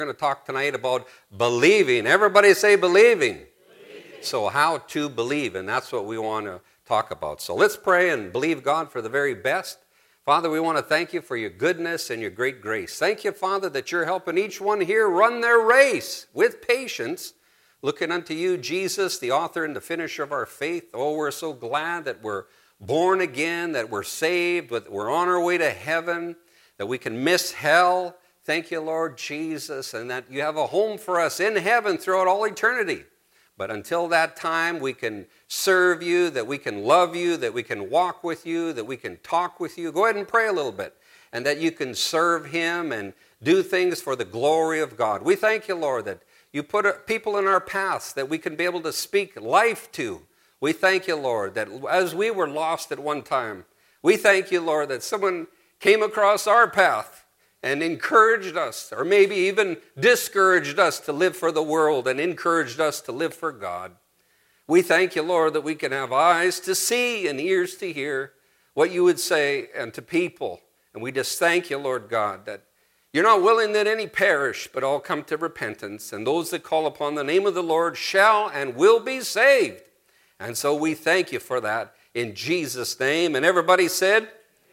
We're going to talk tonight about believing. Everybody say believing. So how to believe, and that's what we want to talk about. So let's pray and believe God for the very best. Father, we want to thank you for your goodness and your great grace. Thank you, Father, that you're helping each one here run their race with patience, looking unto you, Jesus, the author and the finisher of our faith. Oh, we're so glad that we're born again, that we're saved, that we're on our way to heaven, that we can miss hell. Thank you, Lord Jesus, and that you have a home for us in heaven throughout all eternity. But until that time, we can serve you, that we can love you, that we can walk with you, that we can talk with you. Go ahead and pray a little bit, and that you can serve him and do things for the glory of God. We thank you, Lord, that you put people in our paths that we can be able to speak life to. We thank you, Lord, that as we were lost at one time, we thank you, Lord, that someone came across our path and encouraged us, or maybe even discouraged us to live for the world and encouraged us to live for God. We thank you, Lord, that we can have eyes to see and ears to hear what you would say unto people. And we just thank you, Lord God, that you're not willing that any perish, but all come to repentance. And those that call upon the name of the Lord shall and will be saved. And so we thank you for that in Jesus' name. And everybody said,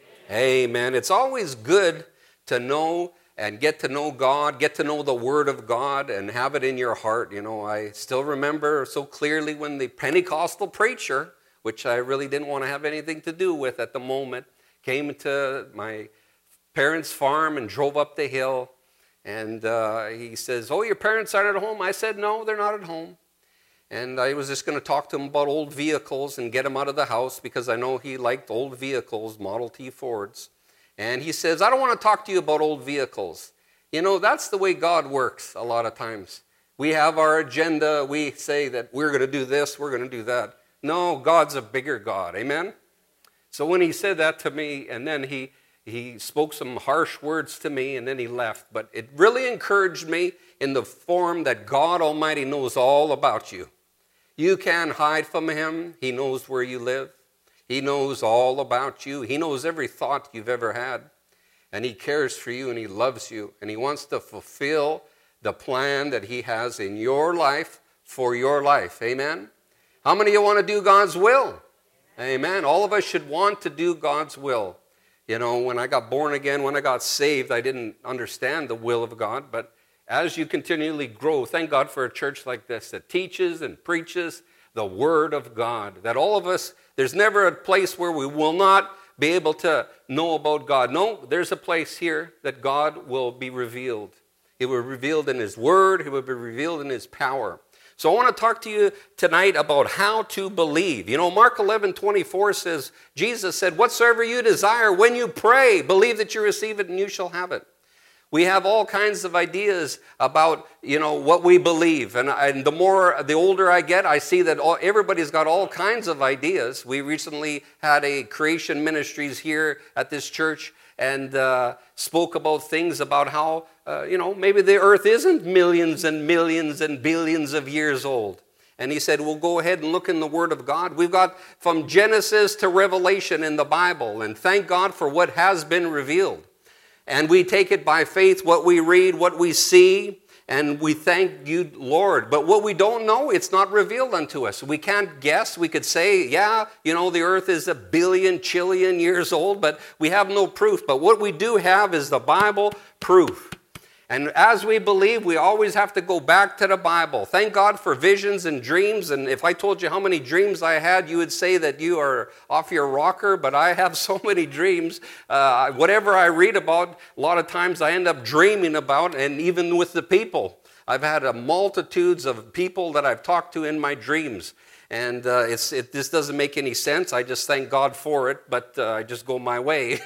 Amen. It's always good to know and get to know God, get to know the Word of God and have it in your heart. You know, I still remember so clearly when the Pentecostal preacher, which I really didn't want to have anything to do with at the moment, came to my parents' farm and drove up the hill. And he says, "Oh, your parents aren't at home?" I said, "No, they're not at home." And I was just going to talk to him about old vehicles and get him out of the house because I know he liked old vehicles, Model T Fords. And he says, "I don't want to talk to you about old vehicles." You know, that's the way God works a lot of times. We have our agenda. We say that we're going to do this, we're going to do that. No, God's a bigger God. Amen? So when he said that to me, and then he spoke some harsh words to me, and then he left. But it really encouraged me in the form that God Almighty knows all about you. You can't hide from him. He knows where you live. He knows all about you. He knows every thought you've ever had. And he cares for you and he loves you. And he wants to fulfill the plan that he has in your life for your life. Amen? How many of you want to do God's will? Amen. All of us should want to do God's will. You know, when I got born again, when I got saved, I didn't understand the will of God. But as you continually grow, thank God for a church like this that teaches and preaches the Word of God. That all of us, there's never a place where we will not be able to know about God. No, there's a place here that God will be revealed. He will be revealed in his Word. He will be revealed in his power. So I want to talk to you tonight about how to believe. You know, Mark 11:24 says, Jesus said, "Whatsoever you desire when you pray, believe that you receive it and you shall have it." We have all kinds of ideas about, you know, what we believe. And the older I get, I see that everybody's got all kinds of ideas. We recently had a creation ministries here at this church and spoke about things about how, maybe the earth isn't millions and millions and billions of years old. And he said, well, go ahead and look in the Word of God. We've got from Genesis to Revelation in the Bible. And thank God for what has been revealed. And we take it by faith, what we read, what we see, and we thank you, Lord. But what we don't know, it's not revealed unto us. We can't guess. We could say, yeah, you know, the earth is 1 billion, chillion years old, but we have no proof. But what we do have is the Bible proof. And as we believe, we always have to go back to the Bible. Thank God for visions and dreams. And if I told you how many dreams I had, you would say that you are off your rocker. But I have so many dreams. Whatever I read about, a lot of times I end up dreaming about, and even with the people. I've had multitudes of people that I've talked to in my dreams. And this doesn't make any sense. I just thank God for it, but I just go my way.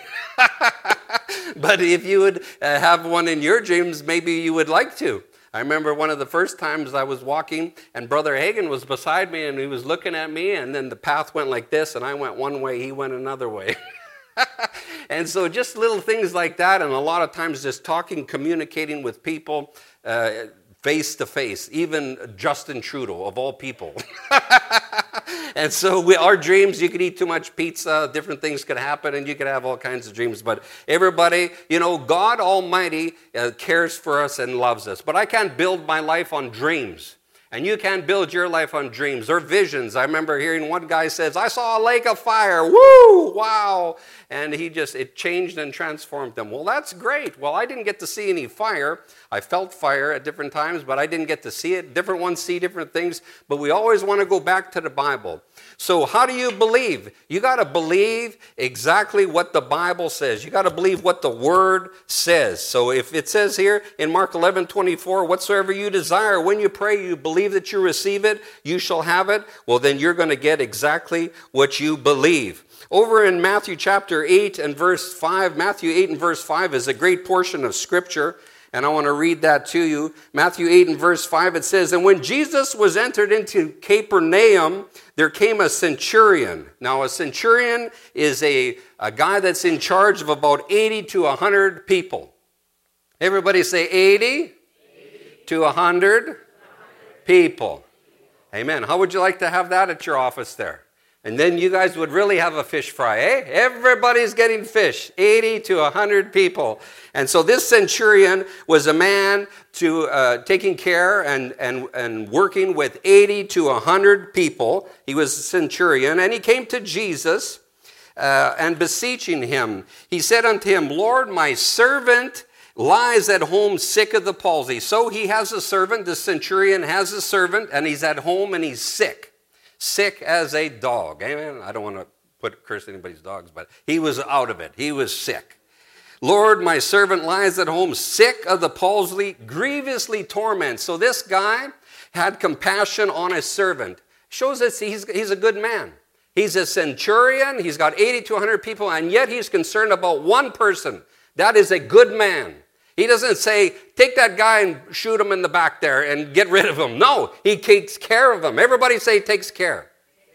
But if you would have one in your dreams, maybe you would like to. I remember one of the first times I was walking, and Brother Hagin was beside me, and he was looking at me, and then the path went like this, and I went one way, he went another way. And so just little things like that, and a lot of times just talking, communicating with people, face to face, even Justin Trudeau, of all people. And so our dreams, you could eat too much pizza, different things could happen, and you could have all kinds of dreams. But everybody, God Almighty cares for us and loves us. But I can't build my life on dreams. And you can't build your life on dreams or visions. I remember hearing one guy says, I saw a lake of fire. Woo! Wow! And it changed and transformed them. Well, that's great. Well, I didn't get to see any fire. I felt fire at different times, but I didn't get to see it. Different ones see different things, but we always want to go back to the Bible. So how do you believe? You got to believe exactly what the Bible says. You got to believe what the Word says. So if it says here in Mark 11:24, whatsoever you desire, when you pray, you believe that you receive it, you shall have it, well, then you're going to get exactly what you believe. Over in Matthew chapter 8 and verse 5, Matthew 8 and verse 5 is a great portion of Scripture, and I want to read that to you. Matthew 8 and verse 5, it says, And when Jesus was entered into Capernaum, there came a centurion. Now, a centurion is a guy that's in charge of about 80 to 100 people. Everybody say 80 to 100 people. Amen. How would you like to have that at your office there? And then you guys would really have a fish fry, eh? Everybody's getting fish, 80 to 100 people. And so this centurion was a man taking care and working with 80 to 100 people. He was a centurion, and he came to Jesus and beseeching him. He said unto him, Lord, my servant lies at home sick of the palsy. So he has a servant, the centurion has a servant, and he's at home and he's sick. Sick as a dog. Amen. I don't want to curse anybody's dogs, but he was out of it. He was sick. Lord, my servant lies at home sick of the palsy, grievously tormented. So this guy had compassion on his servant. Shows us he's a good man. He's a centurion. He's got 80 to 100 people, and yet he's concerned about one person. That is a good man. He doesn't say, take that guy and shoot him in the back there and get rid of him. No, he takes care of him. Everybody say takes care.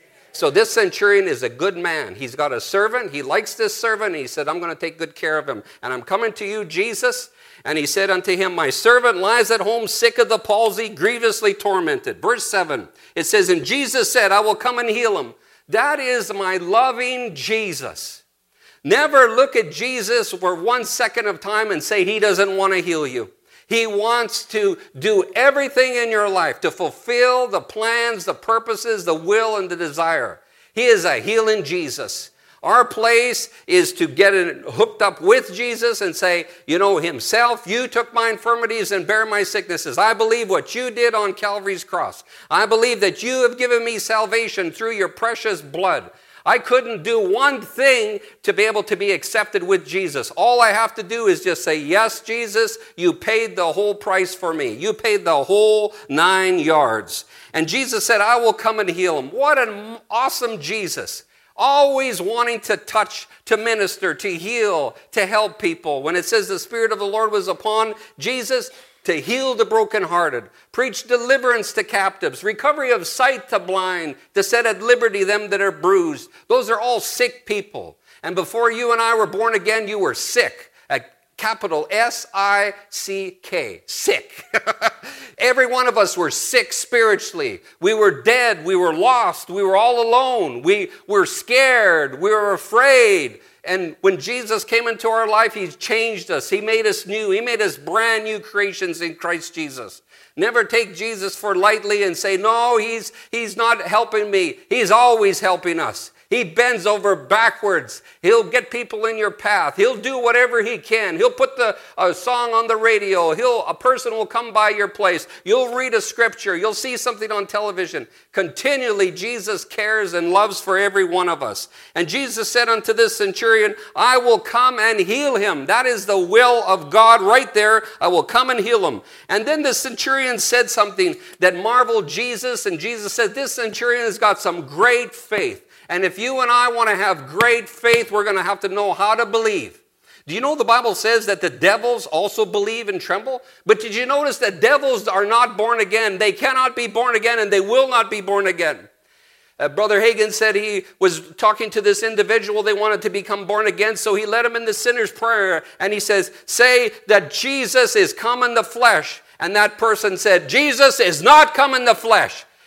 So this centurion is a good man. He's got a servant. He likes this servant. He said, I'm going to take good care of him. And I'm coming to you, Jesus. And he said unto him, my servant lies at home sick of the palsy, grievously tormented. Verse 7, it says, and Jesus said, I will come and heal him. That is my loving Jesus. Never look at Jesus for 1 second of time and say he doesn't want to heal you. He wants to do everything in your life to fulfill the plans, the purposes, the will, and the desire. He is a healing Jesus. Our place is to get it hooked up with Jesus and say, himself, you took my infirmities and bare my sicknesses. I believe what you did on Calvary's cross. I believe that you have given me salvation through your precious blood. I couldn't do one thing to be able to be accepted with Jesus. All I have to do is just say, yes, Jesus, you paid the whole price for me. You paid the whole 9 yards. And Jesus said, I will come and heal him. What an awesome Jesus. Always wanting to touch, to minister, to heal, to help people. When it says the Spirit of the Lord was upon Jesus, to heal the brokenhearted, preach deliverance to captives, recovery of sight to blind, to set at liberty them that are bruised. Those are all sick people. And before you and I were born again, you were sick. A capital S-I-C-K. Sick. Every one of us were sick spiritually. We were dead. We were lost. We were all alone. We were scared. We were afraid. And when Jesus came into our life, he changed us. He made us new. He made us brand new creations in Christ Jesus. Never take Jesus for lightly and say, no, he's not helping me. He's always helping us. He bends over backwards. He'll get people in your path. He'll do whatever he can. He'll put a song on the radio. A person will come by your place. You'll read a scripture. You'll see something on television. Continually, Jesus cares and loves for every one of us. And Jesus said unto this centurion, I will come and heal him. That is the will of God right there. I will come and heal him. And then the centurion said something that marveled Jesus. And Jesus said, this centurion has got some great faith. And if you and I want to have great faith, we're going to have to know how to believe. Do you know the Bible says that the devils also believe and tremble? But did you notice that devils are not born again? They cannot be born again, and they will not be born again. Brother Hagin said he was talking to this individual. They wanted to become born again, so he led him in the sinner's prayer. And he says, say that Jesus is come in the flesh. And that person said, Jesus is not come in the flesh.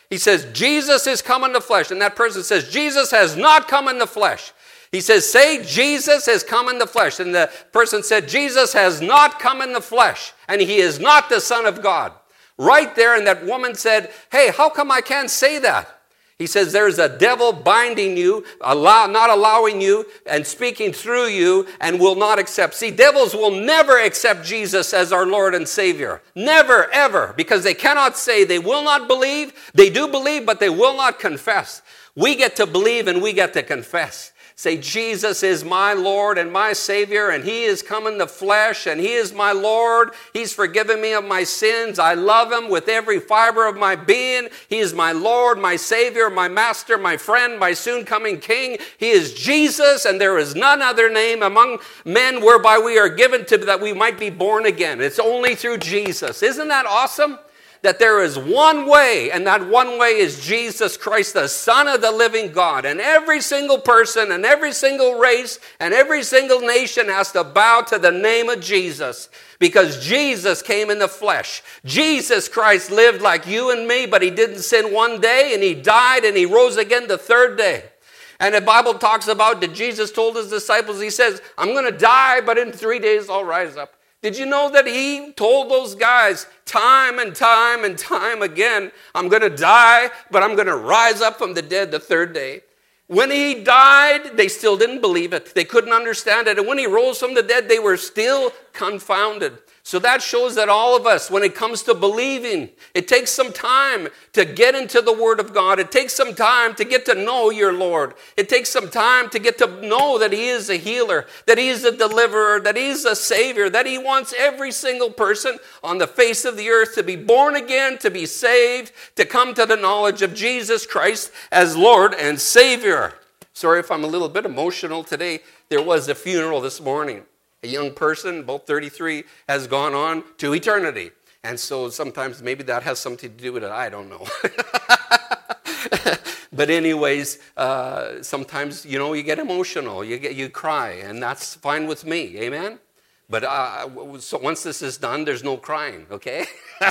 He says, Jesus is come in the flesh. And that person says, Jesus has not come in the flesh. He says, say, Jesus has come in the flesh. And the person said, Jesus has not come in the flesh. And he is not the Son of God. Right there, and that woman said, hey, how come I can't say that? He says, there's a devil binding you, not allowing you, and speaking through you, and will not accept. See, devils will never accept Jesus as our Lord and Savior. Never, ever, because they cannot say, they will not believe. They do believe, but they will not confess. We get to believe and we get to confess. Say, Jesus is my Lord and my Savior, and he is come in the flesh, and he is my Lord. He's forgiven me of my sins. I love him with every fiber of my being. He is my Lord, my Savior, my Master, my friend, my soon-coming King. He is Jesus, and there is none other name among men whereby we are given to that we might be born again. It's only through Jesus. Isn't that awesome? That there is one way, and that one way is Jesus Christ, the Son of the living God. And every single person and every single race and every single nation has to bow to the name of Jesus, because Jesus came in the flesh. Jesus Christ lived like you and me, but he didn't sin one day, and he died and he rose again the third day. And the Bible talks about that Jesus told his disciples, he says, I'm going to die, but in 3 days I'll rise up. Did you know that he told those guys time and time and time again, I'm going to die, but I'm going to rise up from the dead the third day? When he died, they still didn't believe it. They couldn't understand it. And when he rose from the dead, they were still confounded. So that shows that all of us, when it comes to believing, it takes some time to get into the Word of God. It takes some time to get to know your Lord. It takes some time to get to know that he is a healer, that he is a deliverer, that he is a Savior, that he wants every single person on the face of the earth to be born again, to be saved, to come to the knowledge of Jesus Christ as Lord and Savior. Sorry if I'm a little bit emotional today. There was a funeral this morning. A young person, about 33, has gone on to eternity. And so sometimes maybe that has something to do with it. I don't know. But anyways, sometimes, you get emotional. You cry, and that's fine with me. Amen? But so once this is done, there's no crying, okay?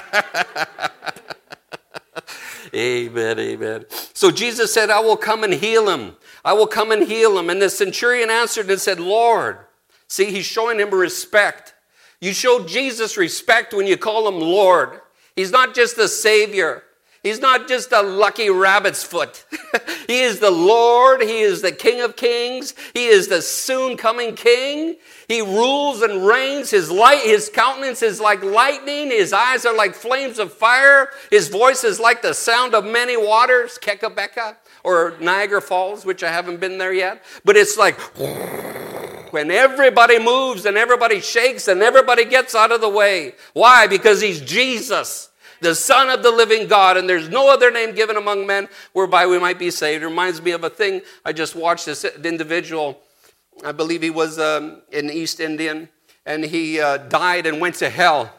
Amen, amen. So Jesus said, I will come and heal him. I will come and heal him. And the centurion answered and said, Lord. See, he's showing him respect. You show Jesus respect when you call him Lord. He's not just a Savior. He's not just a lucky rabbit's foot. He is the Lord. He is the King of Kings. He is the soon-coming King. He rules and reigns. His countenance is like lightning. His eyes are like flames of fire. His voice is like the sound of many waters, Kekabeka, or Niagara Falls, which I haven't been there yet. But it's like when everybody moves and everybody shakes and everybody gets out of the way. Why? Because he's Jesus, the Son of the living God, and there's no other name given among men whereby we might be saved. It reminds me of a thing. I just watched this individual. I believe he was an East Indian, and he died and went to hell.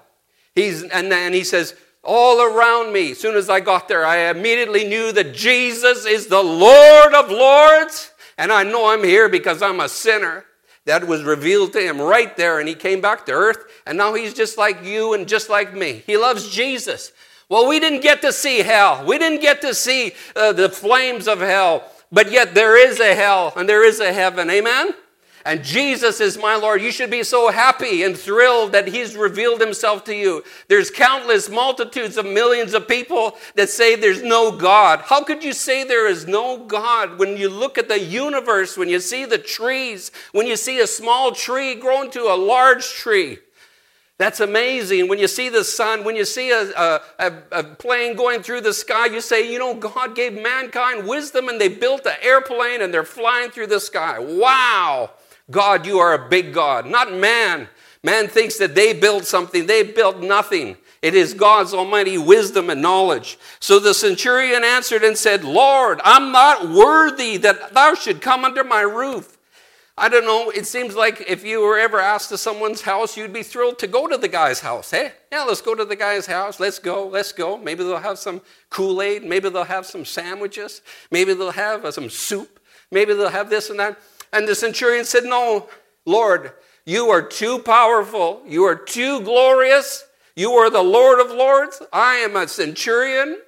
And he says, all around me, as soon as I got there, I immediately knew that Jesus is the Lord of Lords, and I know I'm here because I'm a sinner. That was revealed to him right there, and he came back to earth, and now he's just like you and just like me. He loves Jesus. Well, we didn't get to see hell. We didn't get to see the flames of hell, but yet there is a hell and there is a heaven. Amen? And Jesus is my Lord. You should be so happy and thrilled that he's revealed himself to you. There's countless multitudes of millions of people that say there's no God. How could you say there is no God when you look at the universe, when you see the trees, when you see a small tree grow into a large tree? That's amazing. When you see the sun, when you see a plane going through the sky, you say, God gave mankind wisdom and they built an airplane and they're flying through the sky. Wow. God, you are a big God, not man. Man thinks that they built something. They built nothing. It is God's almighty wisdom and knowledge. So the centurion answered and said, Lord, I'm not worthy that thou should come under my roof. I don't know, it seems like if you were ever asked to someone's house, you'd be thrilled to go to the guy's house. Hey, yeah, let's go to the guy's house. Let's go. Maybe they'll have some Kool-Aid. Maybe they'll have some sandwiches. Maybe they'll have some soup. Maybe they'll have this and that. And the centurion said, no, Lord, you are too powerful. You are too glorious. You are the Lord of Lords. I am a centurion.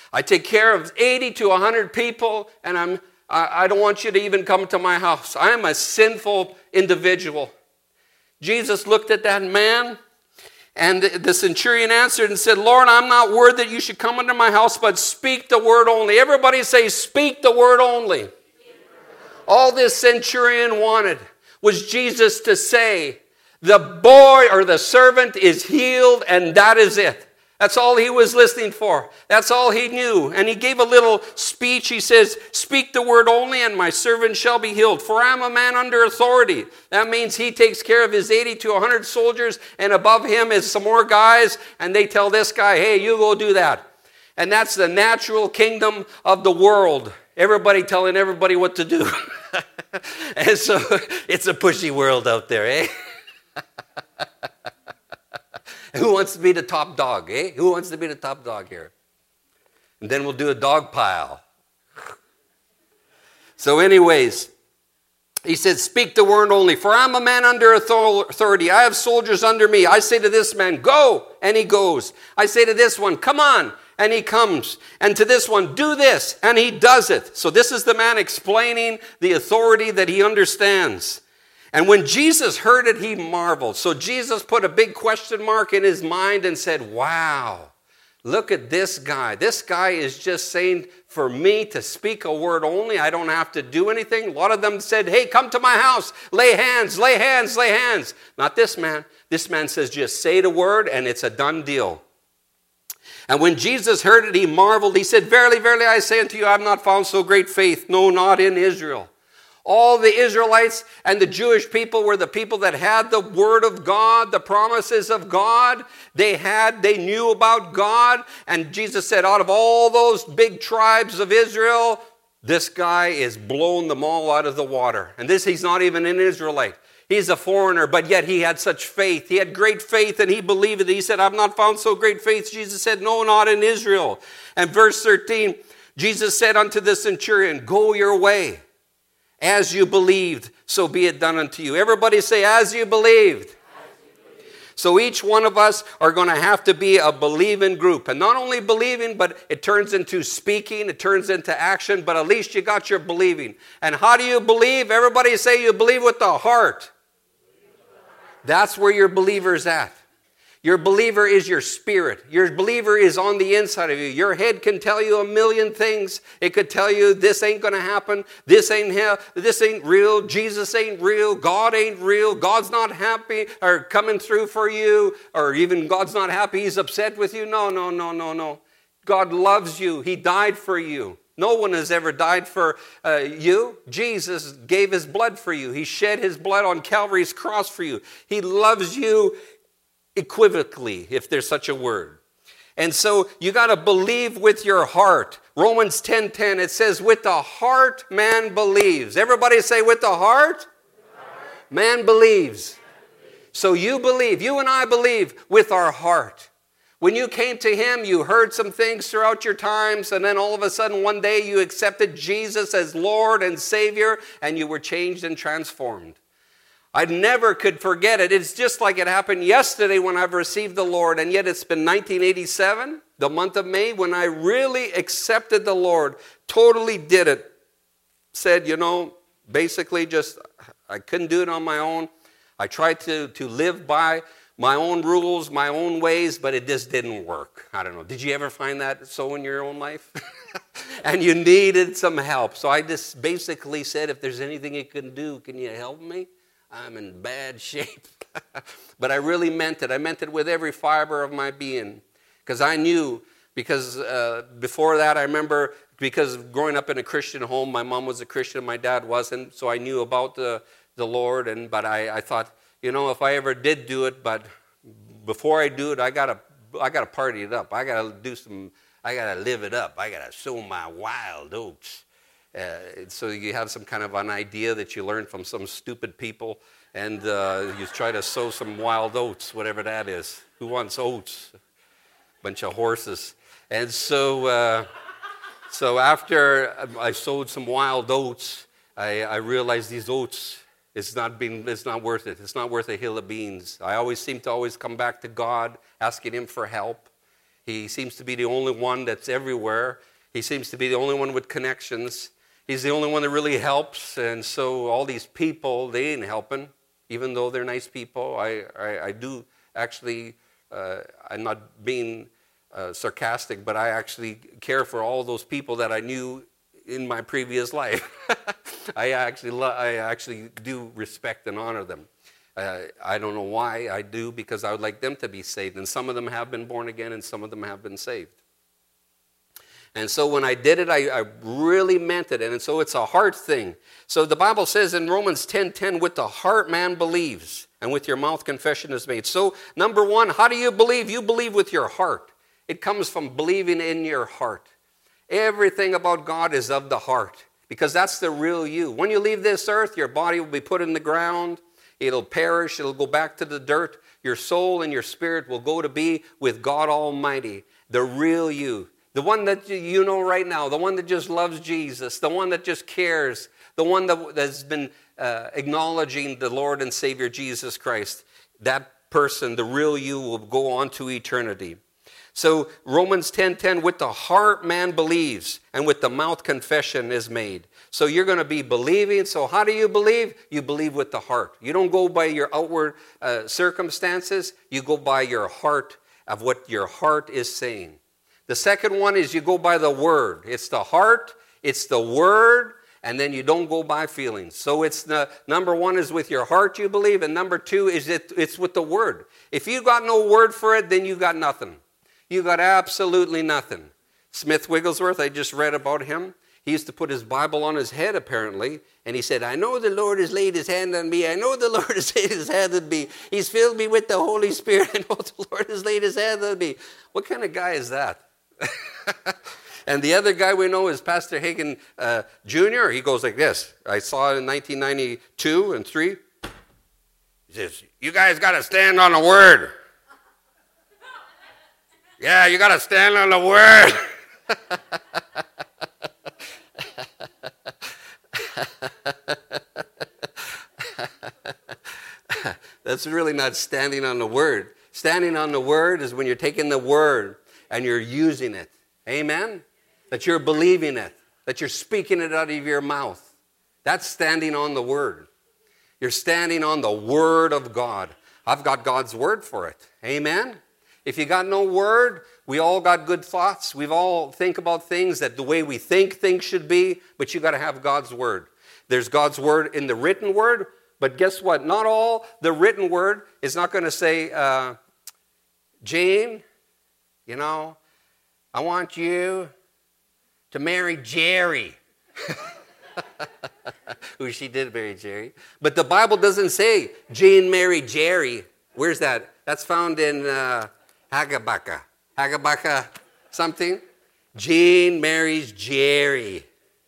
I take care of 80 to 100 people, and I don't want you to even come to my house. I am a sinful individual. Jesus looked at that man, and the centurion answered and said, Lord, I'm not worthy that you should come into my house, but speak the word only. Everybody say, speak the word only. All this centurion wanted was Jesus to say, the boy or the servant is healed, and that is it. That's all he was listening for. That's all he knew. And he gave a little speech. He says, speak the word only, and my servant shall be healed. For I am a man under authority. That means he takes care of his 80 to 100 soldiers, and above him is some more guys, and they tell this guy, hey, you go do that. And that's the natural kingdom of the world. Everybody telling everybody what to do. And so it's a pushy world out there, eh? Who wants to be the top dog, eh? Who wants to be the top dog here? And then we'll do a dog pile. So anyways, he said, speak the word only. For I'm a man under authority. I have soldiers under me. I say to this man, go, and he goes. I say to this one, come on, and he comes. And to this one, do this, and he does it. So this is the man explaining the authority that he understands. And when Jesus heard it, he marveled. So Jesus put a big question mark in his mind and said, wow, look at this guy. This guy is just saying for me to speak a word only. I don't have to do anything. A lot of them said, hey, come to my house. Lay hands, lay hands, lay hands. Not this man. This man says, just say the word and it's a done deal. And when Jesus heard it, he marveled. He said, verily, verily, I say unto you, I have not found so great faith, no, not in Israel. All the Israelites and the Jewish people were the people that had the word of God, the promises of God. They knew about God. And Jesus said, out of all those big tribes of Israel, this guy is blown them all out of the water. And he's not even an Israelite. He's a foreigner, but yet he had such faith. He had great faith and he believed it. He said, I've not found so great faith. Jesus said, no, not in Israel. And verse 13, Jesus said unto the centurion, go your way. As you believed, so be it done unto you. Everybody say, as you believed. So each one of us are going to have to be a believing group. And not only believing, but it turns into speaking, it turns into action, but at least you got your believing. And how do you believe? Everybody say you believe with the heart. That's where your believer is at. Your believer is your spirit. Your believer is on the inside of you. Your head can tell you a million things. It could tell you this ain't going to happen. This ain't hell. This ain't real. Jesus ain't real. God ain't real. God's not happy or coming through for you. Or even God's not happy. He's upset with you. No. God loves you. He died for you. No one has ever died for you. Jesus gave his blood for you. He shed his blood on Calvary's cross for you. He loves you equivocally, if there's such a word. And so you got to believe with your heart. Romans 10:10, it says, with the heart man believes. Everybody say, with the heart, man believes. So you believe, you and I believe with our heart. When you came to him, you heard some things throughout your times, and then all of a sudden one day you accepted Jesus as Lord and Savior, and you were changed and transformed. I never could forget it. It's just like it happened yesterday when I've received the Lord, and yet it's been 1987, the month of May, when I really accepted the Lord, totally did it. Said, basically just, I couldn't do it on my own. I tried to live by my own rules, my own ways, but it just didn't work. I don't know. Did you ever find that so in your own life? And you needed some help. So I just basically said, if there's anything you can do, can you help me? I'm in bad shape. But I really meant it. I meant it with every fiber of my being. Because I knew, before that I remember, because growing up in a Christian home, my mom was a Christian, my dad wasn't, so I knew about the Lord. But I thought, if I ever did do it, but before I do it, I gotta party it up. I gotta live it up. I gotta sow my wild oats. So you have some kind of an idea that you learned from some stupid people, and you try to sow some wild oats, whatever that is. Who wants oats? Bunch of horses. And so after I sowed some wild oats, I realized these oats, it's not worth it. It's not worth a hill of beans. I always seem to come back to God, asking him for help. He seems to be the only one that's everywhere. He seems to be the only one with connections. He's the only one that really helps. And so all these people, they ain't helping, even though they're nice people. I do actually, I'm not being sarcastic, but I actually care for all those people that I knew in my previous life. I actually do respect and honor them. I don't know why I do, because I would like them to be saved. And some of them have been born again, and some of them have been saved. And so when I did it, I really meant it. And so it's a heart thing. So the Bible says in Romans 10:10, with the heart man believes, and with your mouth confession is made. So number one, how do you believe? You believe with your heart. It comes from believing in your heart. Everything about God is of the heart, because that's the real you. When you leave this earth, your body will be put in the ground. It'll perish. It'll go back to the dirt. Your soul and your spirit will go to be with God Almighty, the real you. The one that you know right now, the one that just loves Jesus, the one that just cares, the one that's been acknowledging the Lord and Savior Jesus Christ. That person, the real you, will go on to eternity. So Romans 10:10, with the heart man believes, and with the mouth confession is made. So you're going to be believing. So how do you believe? You believe with the heart. You don't go by your outward circumstances. You go by your heart, of what your heart is saying. The second one is you go by the word. It's the heart, it's the word, and then you don't go by feelings. So it's the number one is with your heart you believe, and number two is it's with the word. If you got no word for it, then you got nothing. You got absolutely nothing. Smith Wigglesworth, I just read about him. He used to put his Bible on his head, apparently, and he said, I know the Lord has laid his hand on me. I know the Lord has laid his hand on me. He's filled me with the Holy Spirit. I know the Lord has laid his hand on me. What kind of guy is that? And the other guy we know is Pastor Hagin Jr. He goes like this. I saw it in 1992 and 3. He says, you guys got to stand on the word. Yeah, you got to stand on the word. That's really not standing on the word. Standing on the word is when you're taking the word and you're using it. Amen? That you're believing it. That you're speaking it out of your mouth. That's standing on the word. You're standing on the word of God. I've got God's word for it. Amen? If you got no word, we all got good thoughts. We all think about things that the way we think things should be, but you got to have God's word. There's God's word in the written word, but guess what? Not all the written word is not going to say, Jane, you know, I want you to marry Jerry. Who she did marry Jerry. But the Bible doesn't say Jane married Jerry. Where's that? That's found in Habakkuk. Habakkuk something. Jane marries Jerry.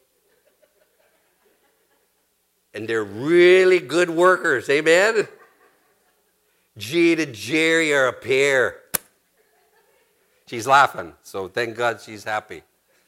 And they're really good workers. Amen? Jane and Jerry are a pair. She's laughing, so thank God she's happy.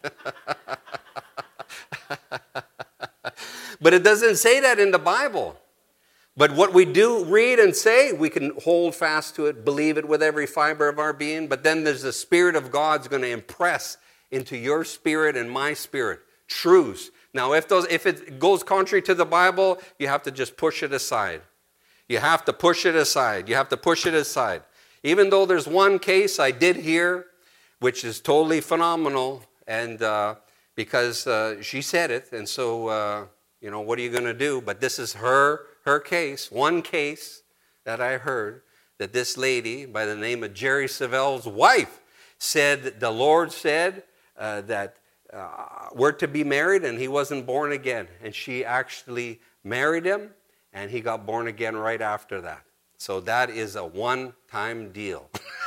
But it doesn't say that in the Bible. But what we do read and say, we can hold fast to it, believe it with every fiber of our being. But then there's the Spirit of God's going to impress into your spirit and my spirit truths. Now, if it goes contrary to the Bible, you have to just push it aside. You have to push it aside. You have to push it aside. Even though there's one case I did hear, which is totally phenomenal, and because she said it, and so, what are you going to do? But this is her case, one case that I heard, that this lady by the name of Jerry Savelle's wife said, the Lord said that we're to be married, and he wasn't born again. And she actually married him, and he got born again right after that. So that is a one-time deal.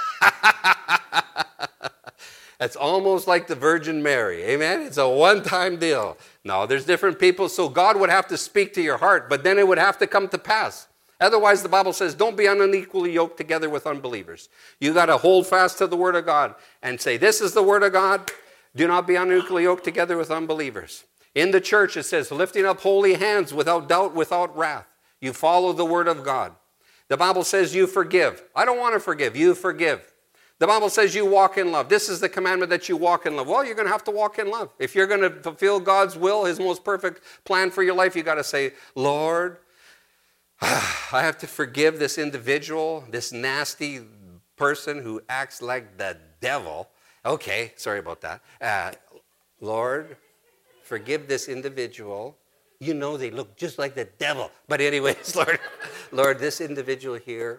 It's almost like the Virgin Mary. Amen? It's a one-time deal. No, there's different people. So God would have to speak to your heart, but then it would have to come to pass. Otherwise, the Bible says, don't be unequally yoked together with unbelievers. You got to hold fast to the Word of God and say, this is the Word of God. Do not be unequally yoked together with unbelievers. In the church, it says, lifting up holy hands without doubt, without wrath. You follow the Word of God. The Bible says you forgive. I don't want to forgive. You forgive. The Bible says you walk in love. This is the commandment that you walk in love. Well, you're going to have to walk in love. If you're going to fulfill God's will, his most perfect plan for your life, you got to say, Lord, I have to forgive this individual, this nasty person who acts like the devil. Okay, sorry about that. Lord, forgive this individual. You know they look just like the devil. But anyways, Lord, this individual here,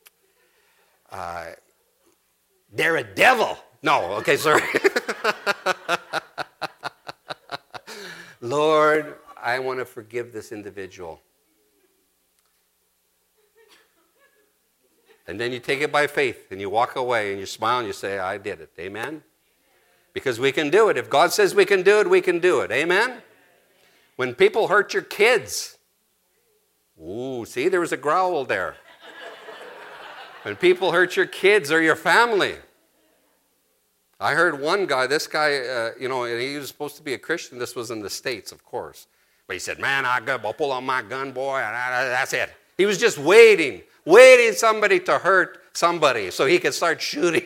they're a devil. No, okay, sorry. Lord, I want to forgive this individual. And then you take it by faith and you walk away and you smile and you say, I did it. Amen? Because we can do it. If God says we can do it, we can do it. Amen? When people hurt your kids. Ooh, see, there was a growl there. When people hurt your kids or your family. I heard one guy, this guy, and he was supposed to be a Christian. This was in the States, of course. But he said, man, I'll pull out my gun, boy, and that's it. He was just waiting somebody to hurt somebody so he could start shooting.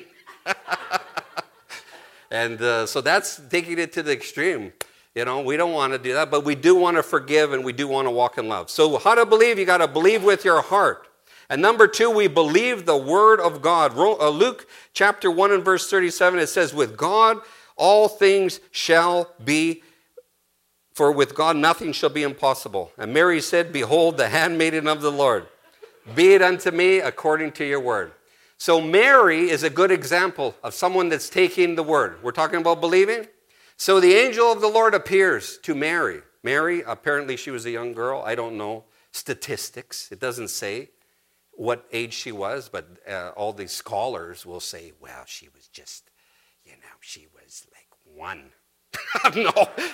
And so that's taking it to the extreme. We don't want to do that, but we do want to forgive and we do want to walk in love. So how to believe? You got to believe with your heart. And number 2, we believe the word of God. Luke chapter 1 and verse 37, it says, with God all things shall be, for with God nothing shall be impossible. And Mary said, behold, the handmaiden of the Lord. Be it unto me according to your word. So Mary is a good example of someone that's taking the word. We're talking about believing. So the angel of the Lord appears to Mary. Mary, apparently she was a young girl. I don't know statistics. It doesn't say what age she was, but all these scholars will say, well, she was just, she was like 1. No,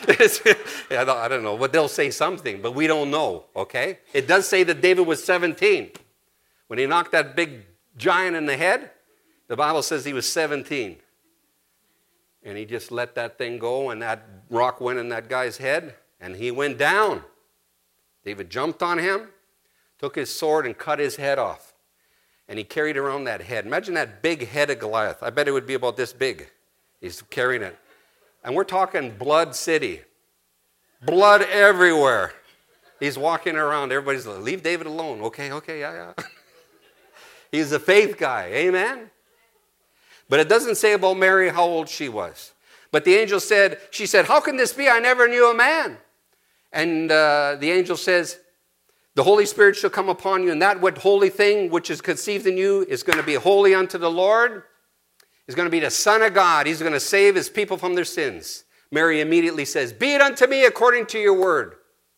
I don't know, but they'll say something, but we don't know, okay? It does say that David was 17. When he knocked that big giant in the head, the Bible says he was 17. And he just let that thing go, and that rock went in that guy's head, and he went down. David jumped on him, took his sword and cut his head off. And he carried around that head. Imagine that big head of Goliath. I bet it would be about this big. He's carrying it. And we're talking blood city. Blood everywhere. He's walking around. Everybody's like, leave David alone. Okay, yeah. He's a faith guy. Amen? But it doesn't say about Mary how old she was. But the angel said, she said, how can this be? I never knew a man. And the angel says, the Holy Spirit shall come upon you, and that what holy thing which is conceived in you is going to be holy unto the Lord. Is going to be the Son of God. He's going to save his people from their sins. Mary immediately says, be it unto me according to your word.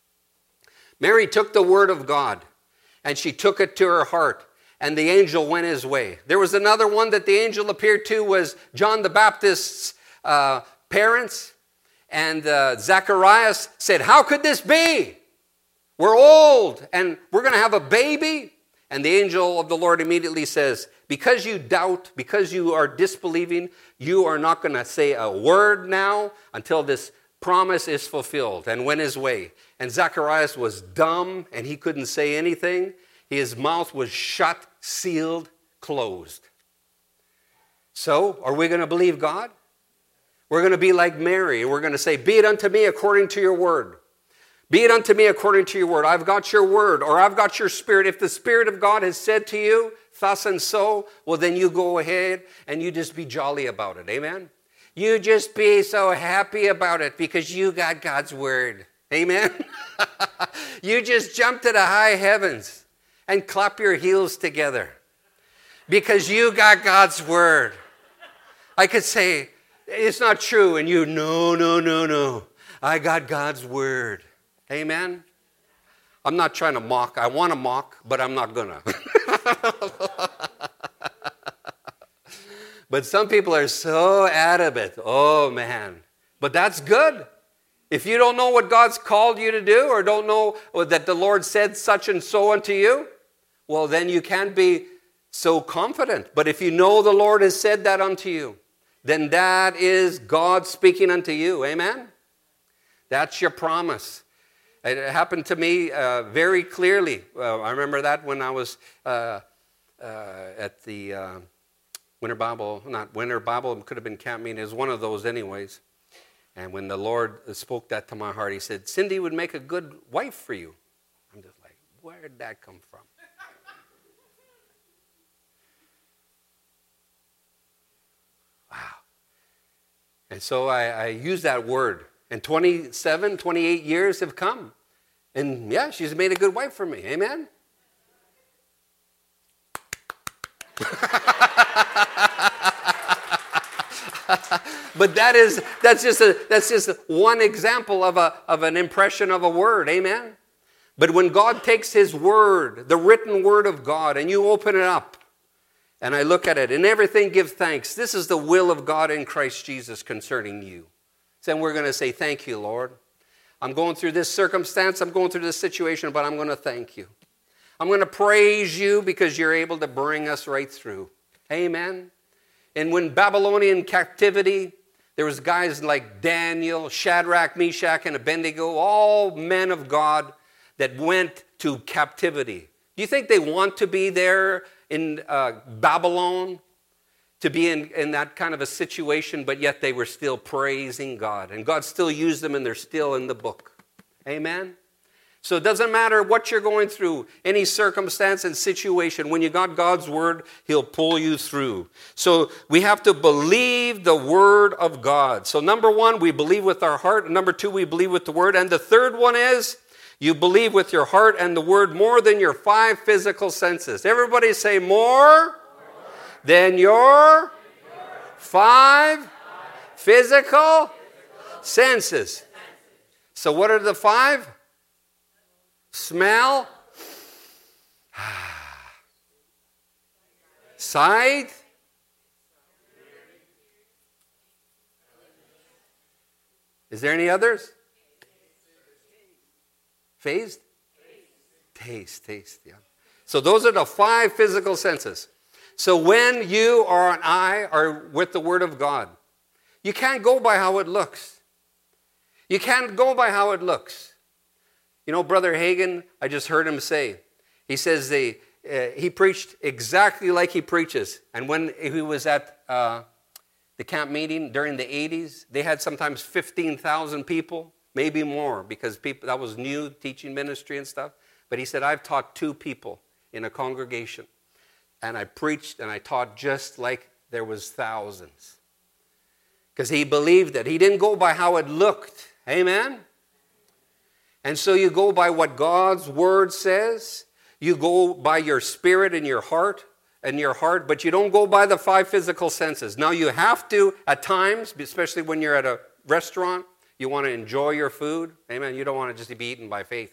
Mary took the word of God, and she took it to her heart, and the angel went his way. There was another one that the angel appeared to, was John the Baptist's parents, and Zacharias said, how could this be? We're old, and we're going to have a baby? And the angel of the Lord immediately says, because you doubt, because you are disbelieving, you are not going to say a word now until this promise is fulfilled. And went his way. And Zacharias was dumb, and he couldn't say anything. His mouth was shut, sealed, closed. So, are we going to believe God? We're going to be like Mary, and we're going to say, be it unto me according to your word. Be it unto me according to your word. I've got your word, or I've got your spirit. If the Spirit of God has said to you, thus and so, well, then you go ahead and you just be jolly about it. Amen? You just be so happy about it because you got God's word. Amen? You just jump to the high heavens and clap your heels together because you got God's word. I could say, it's not true, and you, no. I got God's word. Amen? I'm not trying to mock. I want to mock, but I'm not going to. But some people are so adamant. Oh, man. But that's good. If you don't know what God's called you to do, or don't know that the Lord said such and so unto you, well, then you can't be so confident. But if you know the Lord has said that unto you, then that is God speaking unto you. Amen? That's your promise. It happened to me very clearly. I remember that when I was at the not Winter Bible, it could have been camp meeting. It was one of those anyways. And when the Lord spoke that to my heart, he said, Cindy would make a good wife for you. I'm just like, where did that come from? Wow. And so I use that word. And 27, 28 years have come. And yeah, she's made a good wife for me. Amen? But that's just one example of an impression of a word. Amen? But when God takes his word, the written word of God, and you open it up, and I look at it, and everything give thanks. This is the will of God in Christ Jesus concerning you. Then we're going to say, thank you, Lord. I'm going through this circumstance, I'm going through this situation, but I'm going to thank you. I'm going to praise you because you're able to bring us right through. Amen? And when Babylonian captivity, there was guys like Daniel, Shadrach, Meshach, and Abednego, all men of God that went to captivity. Do you think they want to be there in Babylon, to be in that kind of a situation, but yet they were still praising God. And God still used them, and they're still in the book. Amen? So it doesn't matter what you're going through, any circumstance and situation. When you got God's word, he'll pull you through. So we have to believe the word of God. So number one, we believe with our heart. Number two, we believe with the word. And the third one is, you believe with your heart and the word more than your 5 physical senses. Everybody say more than your 5 physical senses. So what are the 5? Smell, sight, is there any others? Phased? Taste, yeah. So those are the 5 physical senses. So when you or and I are with the Word of God, you can't go by how it looks. You can't go by how it looks. You know, Brother Hagin, I just heard him say, he says he preached exactly like he preaches. And when he was at the camp meeting during the 80s, they had sometimes 15,000 people, maybe more, because people that was new teaching ministry and stuff. But he said, I've taught 2 people in a congregation. And I preached and I taught just like there was thousands. Because he believed it. He didn't go by how it looked. Amen? And so you go by what God's word says. You go by your spirit and your heart, but you don't go by the 5 physical senses. Now you have to, at times, especially when you're at a restaurant, you want to enjoy your food. Amen. You don't want to just be eaten by faith.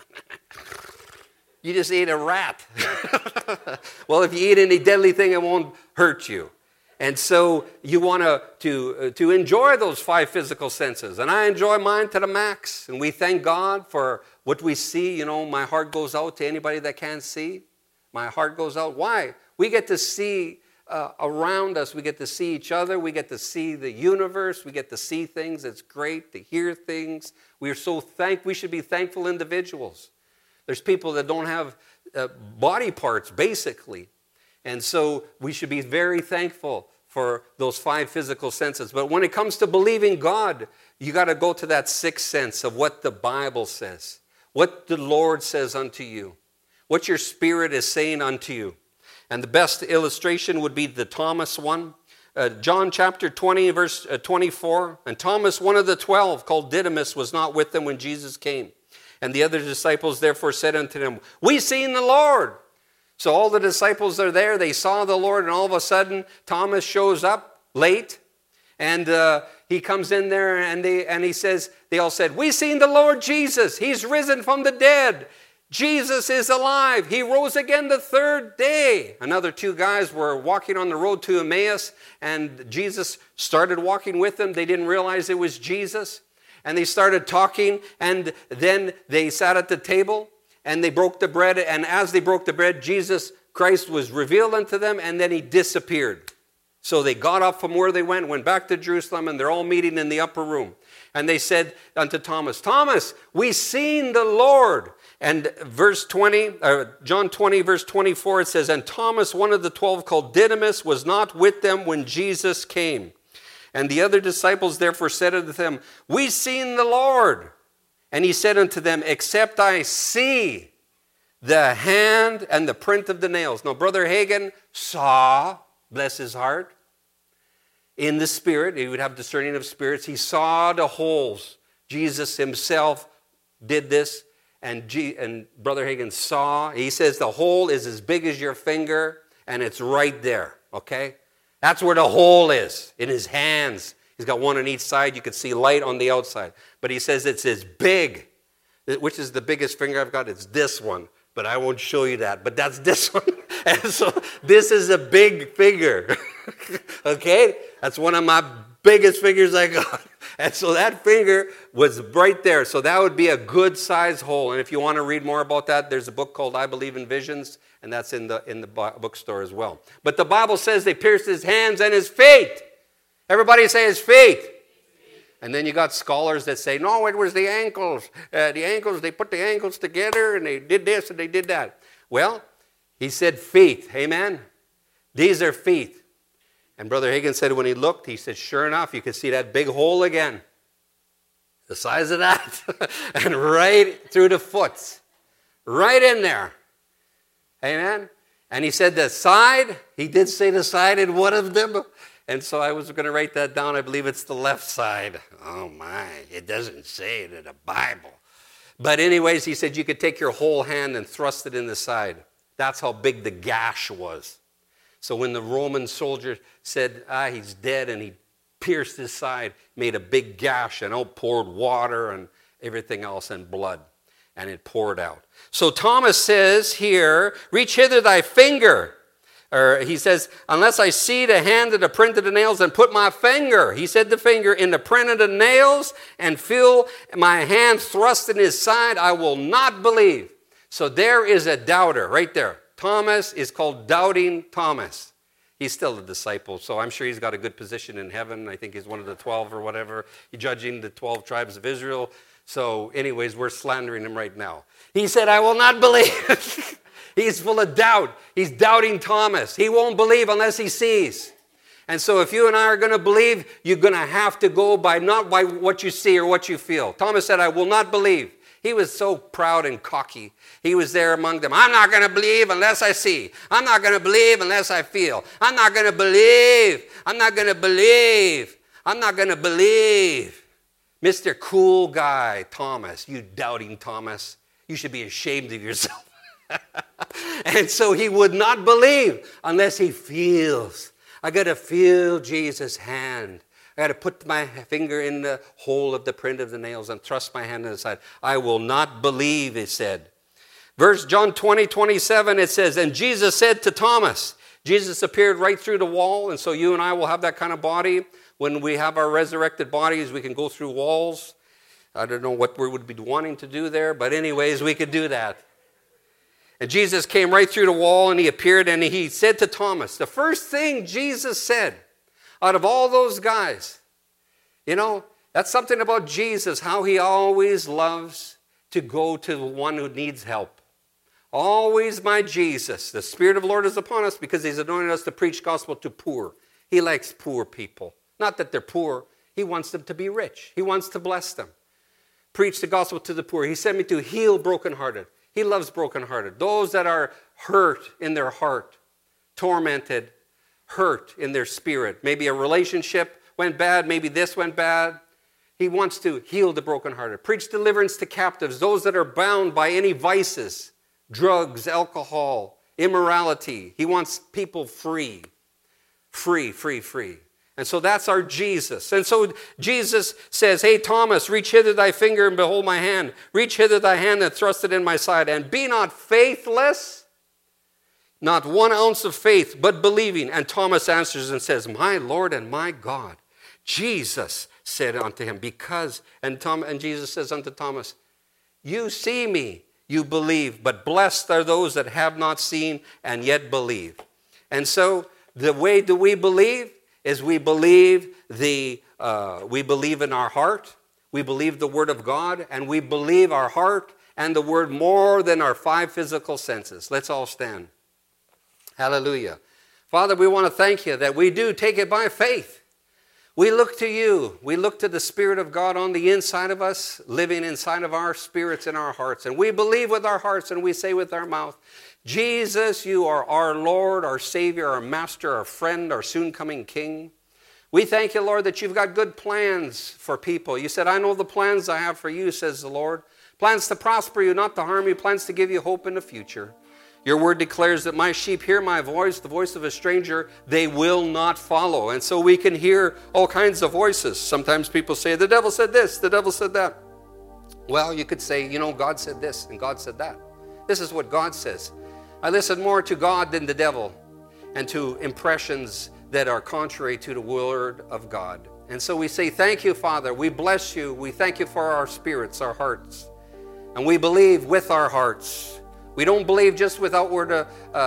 You just ate a rat. Well, if you eat any deadly thing, it won't hurt you. And so you want to enjoy those 5 physical senses. And I enjoy mine to the max. And we thank God for what we see. You know, my heart goes out to anybody that can't see. My heart goes out. Why? We get to see around us. We get to see each other. We get to see the universe. We get to see things. It's great to hear things. We are so we should be thankful individuals. There's people that don't have body parts, basically. And so we should be very thankful for those 5 physical senses. But when it comes to believing God, you got to go to that 6th sense of what the Bible says, what the Lord says unto you, what your spirit is saying unto you. And the best illustration would be the Thomas one. John chapter 20, verse 24. And Thomas, one of the 12, called Didymus, was not with them when Jesus came. And the other disciples therefore said unto them, we seen the Lord. So all the disciples are there. They saw the Lord, and all of a sudden, Thomas shows up late. And he comes in there, and he says, they all said, we seen the Lord Jesus. He's risen from the dead. Jesus is alive. He rose again the 3rd day. Another 2 guys were walking on the road to Emmaus, and Jesus started walking with them. They didn't realize it was Jesus. And they started talking, and then they sat at the table, and they broke the bread. And as they broke the bread, Jesus Christ was revealed unto them, and then he disappeared. So they got up from where they went back to Jerusalem, and they're all meeting in the upper room. And they said unto Thomas, Thomas, we seen the Lord. And John 20, verse 24, it says, and Thomas, one of the 12 called Didymus, was not with them when Jesus came. And the other disciples therefore said unto them, we seen the Lord. And he said unto them, except I see the hand and the print of the nails. Now, Brother Hagin saw, bless his heart, in the Spirit. He would have discerning of spirits. He saw the holes. Jesus himself did this. And Brother Hagin saw. He says the hole is as big as your finger, and it's right there. Okay? That's where the hole is, in his hands. He's got one on each side. You can see light on the outside. But he says it's as big. Which is the biggest finger I've got? It's this one. But I won't show you that. But that's this one. And so this is a big finger. Okay? That's one of my biggest fingers I got. And so that finger was right there. So that would be a good size hole. And if you want to read more about that, there's a book called I Believe in Visions. And that's in the bookstore as well. But the Bible says they pierced his hands and his feet. Everybody say his feet. And then you got scholars that say, no, it was the ankles. The ankles, they put the ankles together and they did this and they did that. Well, he said feet. Amen? These are feet. And Brother Hagin said when he looked, he said, sure enough, you could see that big hole again. The size of that. And right through the foot. Right in there. Amen? And he said the side. He did say the side in one of them. And so I was going to write that down. I believe it's the left side. Oh my, it doesn't say it in the Bible. But anyways, he said you could take your whole hand and thrust it in the side. That's how big the gash was. So when the Roman soldier said, he's dead, and he pierced his side, made a big gash, and out poured water and everything else and blood. And it poured out. So Thomas says here, reach hither thy finger. Or he says, unless I see the hand of the print of the nails and put my finger, he said the finger, in the print of the nails and feel my hand thrust in his side, I will not believe. So there is a doubter right there. Thomas is called Doubting Thomas. He's still a disciple, so I'm sure he's got a good position in heaven. I think he's one of the 12 or whatever. He's judging the 12 tribes of Israel. So anyways, we're slandering him right now. He said, I will not believe. He's full of doubt. He's doubting Thomas. He won't believe unless he sees. And so if you and I are going to believe, you're going to have to go not by what you see or what you feel. Thomas said, I will not believe. He was so proud and cocky. He was there among them. I'm not going to believe unless I see. I'm not going to believe unless I feel. I'm not going to believe. I'm not going to believe. I'm not going to believe. Mr. Cool Guy, Thomas, you doubting Thomas. You should be ashamed of yourself. And so he would not believe unless he feels. I got to feel Jesus' hand. I got to put my finger in the hole of the print of the nails and thrust my hand in the side. I will not believe, he said. John 20:27, it says, and Jesus said to Thomas, Jesus appeared right through the wall, and so you and I will have that kind of body. When we have our resurrected bodies, we can go through walls. I don't know what we would be wanting to do there, but anyways, we could do that. And Jesus came right through the wall, and he appeared, and he said to Thomas, the first thing Jesus said out of all those guys, that's something about Jesus, how he always loves to go to the one who needs help. Always my Jesus. The Spirit of the Lord is upon us because he's anointed us to preach gospel to poor. He likes poor people. Not that they're poor. He wants them to be rich. He wants to bless them. Preach the gospel to the poor. He sent me to heal brokenhearted. He loves brokenhearted. Those that are hurt in their heart, tormented, hurt in their spirit. Maybe a relationship went bad. Maybe this went bad. He wants to heal the brokenhearted. Preach deliverance to captives. Those that are bound by any vices, drugs, alcohol, immorality. He wants people free. Free, free, free. And so that's our Jesus. And so Jesus says, hey, Thomas, reach hither thy finger and behold my hand. Reach hither thy hand and thrust it in my side. And be not faithless, not 1 ounce of faith, but believing. And Thomas answers and says, my Lord and my God. Jesus said unto him, and Jesus says unto Thomas, you see me, you believe, but blessed are those that have not seen and yet believe. And so the way do we believe is we believe in our heart. We believe the Word of God, and we believe our heart and the Word more than our 5 physical senses. Let's all stand. Hallelujah. Father, we want to thank you that we do take it by faith. We look to you. We look to the Spirit of God on the inside of us, living inside of our spirits and our hearts. And we believe with our hearts and we say with our mouth, Jesus, you are our Lord, our Savior, our Master, our friend, our soon-coming King. We thank you, Lord, that you've got good plans for people. You said, I know the plans I have for you, says the Lord. Plans to prosper you, not to harm you. Plans to give you hope in the future. Your word declares that my sheep hear my voice, the voice of a stranger, they will not follow. And so we can hear all kinds of voices. Sometimes people say, the devil said this, the devil said that. Well, you could say, God said this and God said that. This is what God says. I listen more to God than the devil and to impressions that are contrary to the word of God. And so we say, thank you, Father. We bless you. We thank you for our spirits, our hearts. And we believe with our hearts. We don't believe just with outward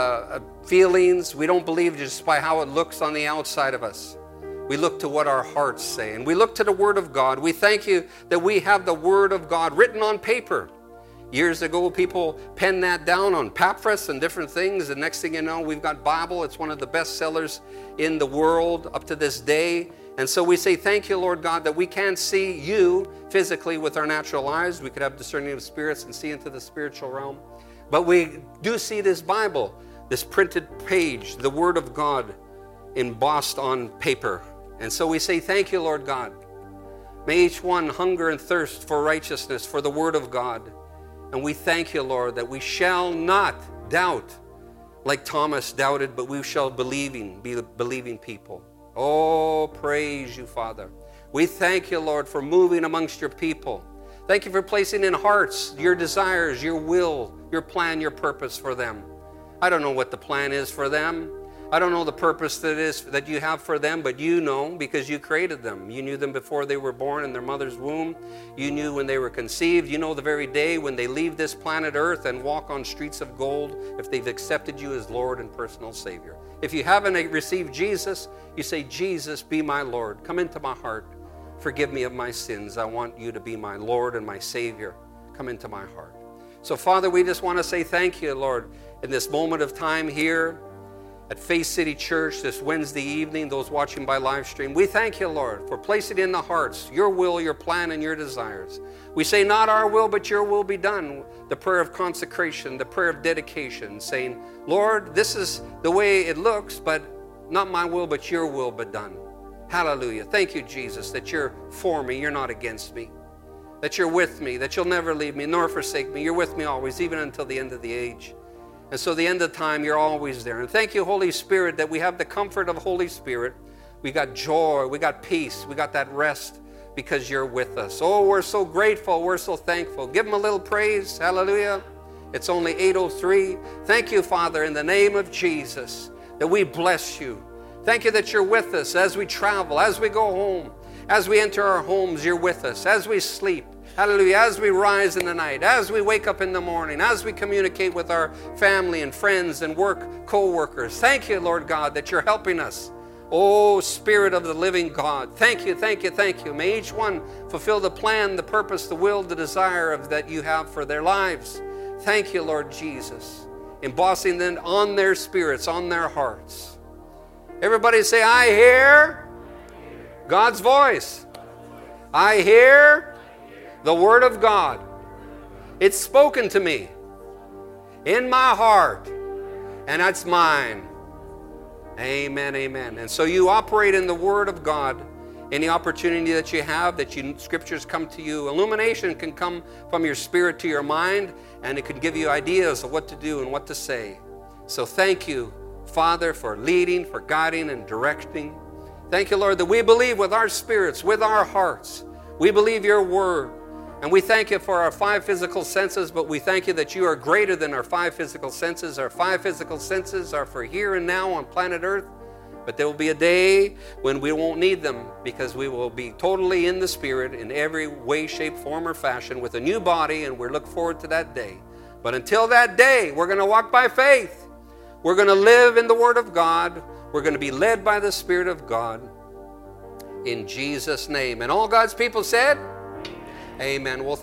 feelings. We don't believe just by how it looks on the outside of us. We look to what our hearts say. And we look to the Word of God. We thank you that we have the Word of God written on paper. Years ago, people penned that down on papyrus and different things. The next thing you know, we've got Bible. It's one of the best sellers in the world up to this day. And so we say, thank you, Lord God, that we can see you physically with our natural eyes. We could have discerning of spirits and see into the spiritual realm. But we do see this Bible, this printed page, the Word of God embossed on paper. And so we say, thank you, Lord God. May each one hunger and thirst for righteousness, for the Word of God. And we thank you, Lord, that we shall not doubt like Thomas doubted, but we shall be believing people. Oh, praise you, Father. We thank you, Lord, for moving amongst your people. Thank you for placing in hearts your desires, your will, your plan, your purpose for them. I don't know what the plan is for them. I don't know the purpose that you have for them, but you know because you created them. You knew them before they were born in their mother's womb. You knew when they were conceived. You know the very day when they leave this planet Earth and walk on streets of gold if they've accepted you as Lord and personal Savior. If you haven't received Jesus, you say, Jesus, be my Lord. Come into my heart. Forgive me of my sins. I want you to be my Lord and my Savior. Come into my heart. So, Father, we just want to say thank you, Lord, in this moment of time here at Faith City Church this Wednesday evening, those watching by live stream. We thank you, Lord, for placing in the hearts your will, your plan, and your desires. We say, not our will, but your will be done. The prayer of consecration, the prayer of dedication, saying, Lord, this is the way it looks, but not my will, but your will be done. Hallelujah. Thank you, Jesus, that you're for me, you're not against me. That you're with me, that you'll never leave me nor forsake me. You're with me always, even until the end of the age. And so the end of time, you're always there. And thank you, Holy Spirit, that we have the comfort of Holy Spirit. We got joy, we got peace, we got that rest because you're with us. Oh, we're so grateful, we're so thankful. Give them a little praise. Hallelujah. It's only 8:03. Thank you, Father, in the name of Jesus, that we bless you. Thank you that you're with us as we travel, as we go home, as we enter our homes, you're with us, as we sleep. Hallelujah. As we rise in the night, as we wake up in the morning, as we communicate with our family and friends and co-workers. Thank you, Lord God, that you're helping us. Oh, Spirit of the living God. Thank you, thank you, thank you. May each one fulfill the plan, the purpose, the will, the desire that you have for their lives. Thank you, Lord Jesus. Embossing them on their spirits, on their hearts. Everybody say, I hear God's voice. I hear the Word of God. It's spoken to me in my heart, and that's mine. Amen, amen. And so you operate in the Word of God. Any opportunity that you have, Scriptures come to you. Illumination can come from your spirit to your mind, and it can give you ideas of what to do and what to say. So thank you, Father, for leading, for guiding and directing. Thank you, Lord, that we believe with our spirits, with our hearts. We believe your word. And we thank you for our 5 physical senses, but we thank you that you are greater than our 5 physical senses. Our 5 physical senses are for here and now on planet Earth. But there will be a day when we won't need them because we will be totally in the Spirit in every way, shape, form, or fashion with a new body, and we look forward to that day. But until that day, we're going to walk by faith. We're going to live in the Word of God. We're going to be led by the Spirit of God. In Jesus' name. And all God's people said, amen. Well,